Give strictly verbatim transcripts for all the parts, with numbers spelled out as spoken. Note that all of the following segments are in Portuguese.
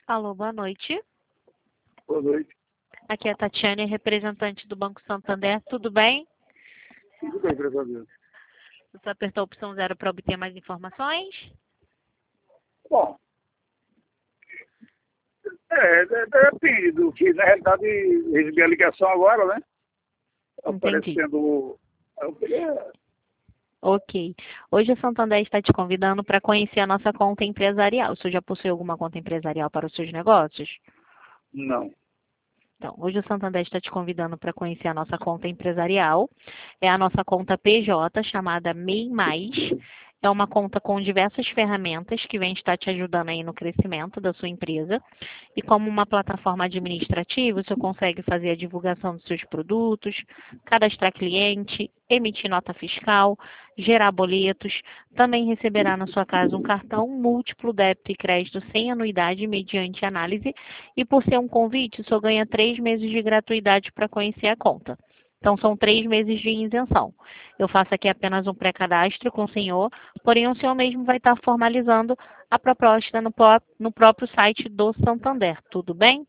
Alô, boa noite. Boa noite. Aqui é a Tatiane, representante do Banco Santander. Tudo bem? Tudo bem, graças a Deus. Você apertou a opção zero para obter mais informações? Bom, é, de- depende do que, na realidade, recebi a ligação agora, né? Entendi. Aparecendo. Eu queria. Ok. Hoje a Santander está te convidando para conhecer a nossa conta empresarial. Você já possui alguma conta empresarial para os seus negócios? Não. Então, hoje o Santander está te convidando para conhecer a nossa conta empresarial. É a nossa conta P J, chamada M E I Mais. É uma conta com diversas ferramentas que vem estar te ajudando aí no crescimento da sua empresa. E como uma plataforma administrativa, você consegue fazer a divulgação dos seus produtos, cadastrar cliente, emitir nota fiscal, gerar boletos. Também receberá na sua casa um cartão múltiplo débito e crédito sem anuidade mediante análise. E por ser um convite, o senhor ganha três meses de gratuidade para conhecer a conta. Então, são três meses de isenção. Eu faço aqui apenas um pré-cadastro com o senhor, porém o senhor mesmo vai estar formalizando a proposta no, pró- no próprio site do Santander. Tudo bem?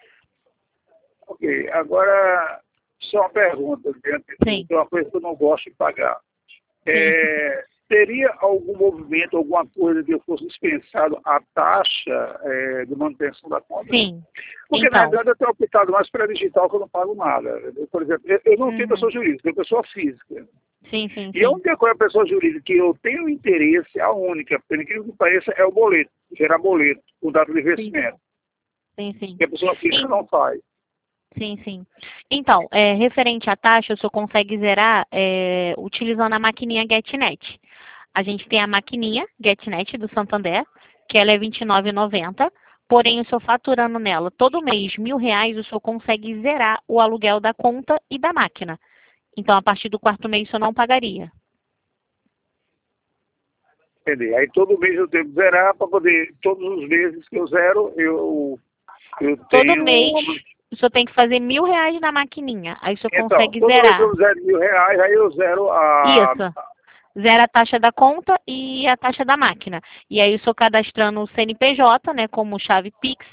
Ok. Agora, só uma pergunta, diante Sim. de uma coisa que eu não gosto de pagar. É, teria algum movimento, alguma coisa que eu fosse dispensado a taxa é, de manutenção da conta? Sim. Porque, na Então. verdade, eu tenho optado mais para digital, que eu não pago nada. Eu, por exemplo, eu, eu não tenho Uhum. pessoa jurídica, eu tenho pessoa física. Sim, sim, E a sim. única coisa, pessoa jurídica, que eu tenho interesse, a única, pelo incrível que pareça, é o boleto, gerar boleto, com data de vencimento, Sim, sim. que a pessoa física Sim. não faz. Sim, sim. Então, é, referente à taxa, o senhor consegue zerar é, utilizando a maquininha GetNet. A gente tem a maquininha GetNet do Santander, que ela é vinte e nove reais e noventa centavos, porém o senhor faturando nela todo mês mil reais, o senhor consegue zerar o aluguel da conta e da máquina. Então, a partir do quarto mês, o senhor não pagaria. Entendeu? Aí todo mês eu tenho que zerar para poder, todos os meses que eu zero, eu, eu Todo tenho... mês, uma- o senhor tem que fazer mil reais na maquininha. Aí o senhor Então, consegue todo mês zerar. eu zero mil reais, aí eu zero a... Isso. Zera a taxa da conta e a taxa da máquina. E aí, eu estou cadastrando o C N P J, né, como chave Pix,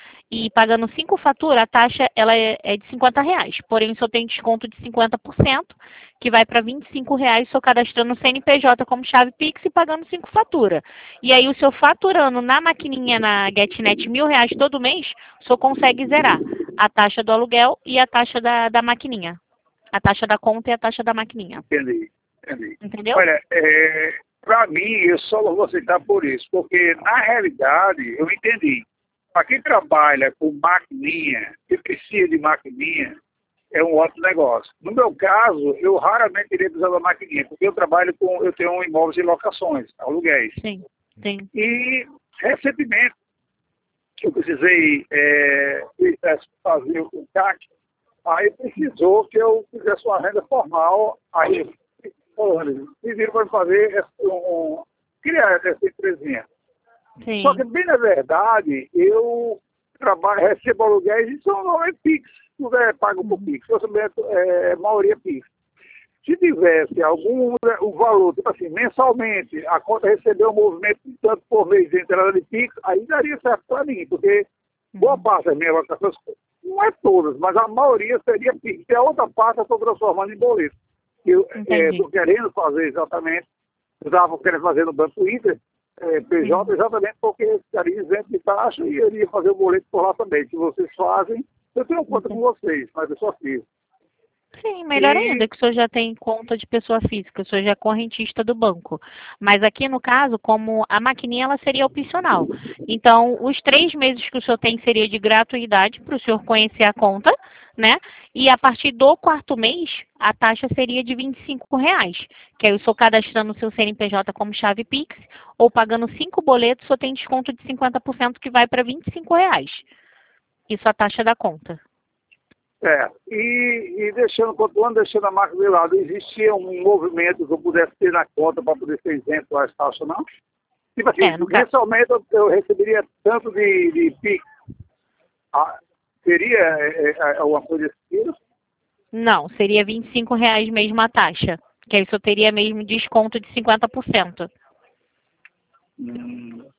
e pagando cinco faturas, a taxa ela é, é de cinquenta reais. Porém, o senhor tem desconto de cinquenta por cento, que vai para vinte e cinco reais, estou cadastrando o C N P J como chave Pix e pagando cinco faturas. E aí, o senhor faturando na maquininha, na GetNet, mil reais todo mês, o senhor consegue zerar a taxa do aluguel e a taxa da, da maquininha. A taxa da conta e a taxa da maquininha. Entendi, entendi. Entendeu? Olha, é, para mim, eu só não vou aceitar por isso, porque, na realidade, eu entendi. Para quem trabalha com maquininha, que precisa de maquininha, é um ótimo negócio. No meu caso, eu raramente iria precisar da maquininha, porque eu trabalho com, eu tenho um imóveis em locações, aluguéis. Sim, sim. E, recentemente, eu precisei é, fazer o C A C, aí precisou que eu fizesse uma renda formal, aí eu pediram para fazer essa- um, criar essa empresinha. Sim. Só que, bem na verdade, eu trabalho, recebo aluguéis e são não é Pix, tudo é pago por Pix, orçamento é maioria Pix. Se tivesse algum né, o valor, tipo assim, mensalmente, a conta recebeu um movimento de tanto por mês de entrada de Pix, aí daria certo para mim, porque boa parte das minhas locações, não é todas, mas a maioria seria Pix. E a outra parte eu estou transformando em boleto. Eu Entendi. estou querendo fazer exatamente, eu estava querendo fazer no Banco Inter, é, P J, Uhum. exatamente porque estaria isento de taxa e eu iria fazer o boleto por lá também. Se vocês fazem, eu tenho conta com vocês, mas eu só fiz. Sim, melhor E ainda que o senhor já tem conta de pessoa física, o senhor já é correntista do banco. Mas aqui no caso, como a maquininha ela seria opcional. Então, os três meses que o senhor tem seria de gratuidade para o senhor conhecer a conta, né? E a partir do quarto mês, a taxa seria de vinte e cinco reais. Que aí o senhor cadastrando o seu C N P J como chave Pix, ou pagando cinco boletos, o senhor tem desconto de cinquenta por cento que vai para vinte e cinco reais. Isso a taxa da conta. É, e, e deixando, continuando deixando a máquina de lado, existia um movimento que eu pudesse ter na conta para poder ser isento às taxas, não? Tipo assim, É, no caso. mensalmente eu, eu receberia tanto de, de Pix. Ah, seria é, é, alguma coisa desse tipo? Não, seria vinte e cinco reais mesmo a taxa. Que aí só teria mesmo desconto de cinquenta por cento. Hum.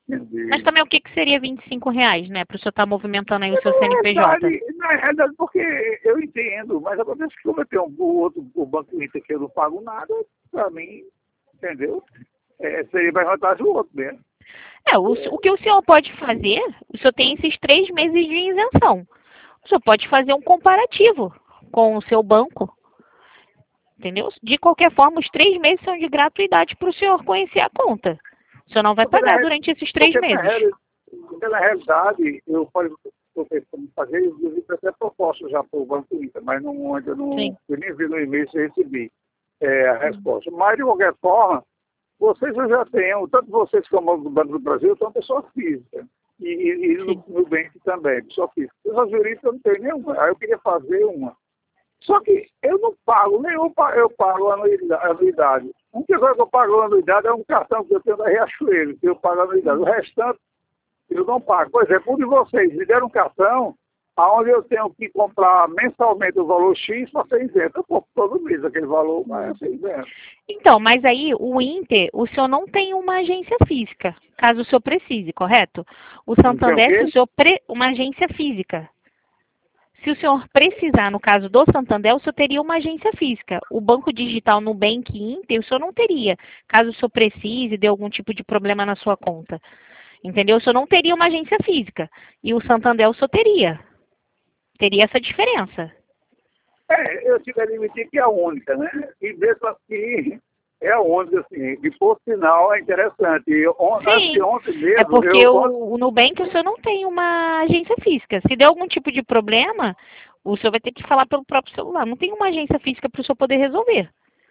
Entendi. Mas também o que, que seria vinte e cinco reais, né? Para o senhor estar movimentando aí o seu Na C N P J. realidade, na realidade, porque eu entendo, mas acontece que como eu tenho um, o outro, o Banco Inter que eu não pago nada, para mim, entendeu? É, seria mais vantagem o outro mesmo. É, o, o que o senhor pode fazer, o senhor tem esses três meses de isenção. O senhor pode fazer um comparativo com o seu banco. Entendeu? De qualquer forma, os três meses são de gratuidade para o senhor conhecer a conta. O senhor não vai Porque pagar na, durante esses três porque na, meses. reali- porque na realidade, eu estou pensando em fazer, eu vi até proposta já para o Banco Inter, mas não, ainda não, Sim. eu nem vi no e-mail se eu recebi é, a resposta. Mas, de qualquer forma, vocês já têm, tanto vocês como o Banco do Brasil, são pessoa física. E, e, e no, no Bank também, pessoa física. Pessoa jurídica eu não tenho nenhuma. Aí eu queria fazer uma. Só que eu não pago nenhum, eu pago anuidade. anuidade. A única coisa que eu pago anuidade é um cartão que eu tenho da Riachuelo, que eu pago anuidade. O restante eu não pago. Por exemplo, um de vocês me deram um cartão onde eu tenho que comprar mensalmente o valor X para ser isento. Eu compro todo mês aquele valor, mas é ser isento. Então, mas aí o Inter, o senhor não tem uma agência física, caso o senhor precise, correto? O Santander, Não tem o se quê? o senhor pre... uma agência física. Se o senhor precisar, no caso do Santander, o senhor teria uma agência física. O banco digital Nubank Inter, o senhor não teria, caso o senhor precise de algum tipo de problema na sua conta. Entendeu? O senhor não teria uma agência física. E o Santander o senhor teria. Teria essa diferença. É, eu tive a admitir que é a única, né? E mesmo assim, é a única, assim. E por sinal é interessante. E on, antes de Sim, ontem é mesmo, porque eu. o, o Nubank o senhor não tem uma agência física. Se der algum tipo de problema, o senhor vai ter que falar pelo próprio celular. Não tem uma agência física para o senhor poder resolver.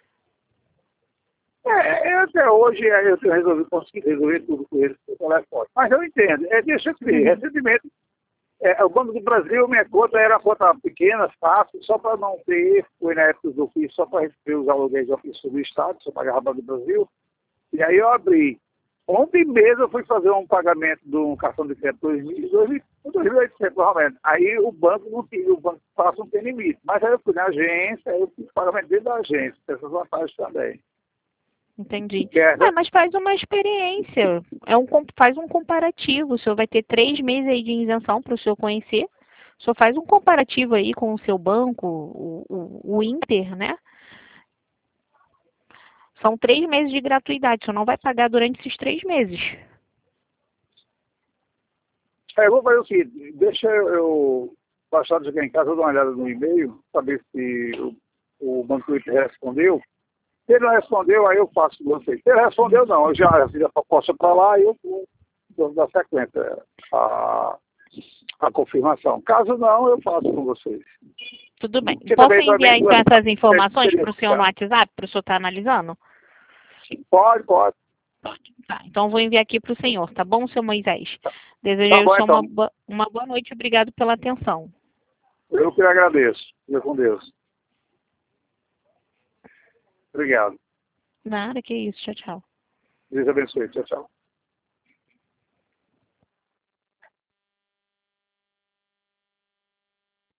É, eu até hoje é, eu tenho resolvido, consegui resolver tudo com eles pelo telefone. Mas eu entendo, é, deixa eu ver, recentemente, é, o Banco do Brasil, minha conta era uma conta pequena, fácil, só para não ter, foi na época do ofício, só para receber os aluguéis de ofício do Estado, só pagava o Banco do Brasil. E aí eu abri. Ontem mesmo eu fui fazer um pagamento de um cartão de crédito dois mil, dois mil e oitocentos, provavelmente. Aí o banco não tinha, o banco passa não tem limite. Mas aí eu fui na agência, aí eu fiz pagamento dentro da agência, tem essas vantagens também. Entendi. É, Ah, mas faz uma experiência. É um, com- faz um comparativo. O senhor vai ter três meses aí de isenção para o senhor conhecer. O senhor faz um comparativo aí com o seu banco, o, o, o Inter, né? São três meses de gratuidade. O senhor não vai pagar durante esses três meses. É, eu vou fazer o seguinte, deixa eu, eu baixar de chegar em casa, eu dar uma olhada no e-mail, saber se o, o Banco Inter respondeu. Se ele não respondeu, aí eu faço com vocês. Se ele respondeu, não, eu já fiz a proposta para lá e eu vou dar sequência a, a confirmação. Caso não, eu faço com vocês. Tudo bem. Porque Posso também, enviar também, então essas informações seria- para o senhor no WhatsApp, para o senhor estar analisando? Pode, pode. Tá, então vou enviar aqui para o senhor, tá bom, seu Moisés? Desejo Tá ao bom, senhor uma, então. boa- uma boa noite e obrigado pela atenção. Eu que agradeço. Fica com Deus. Obrigado. Nada, que isso. Tchau, tchau. Deus abençoe. Tchau, tchau.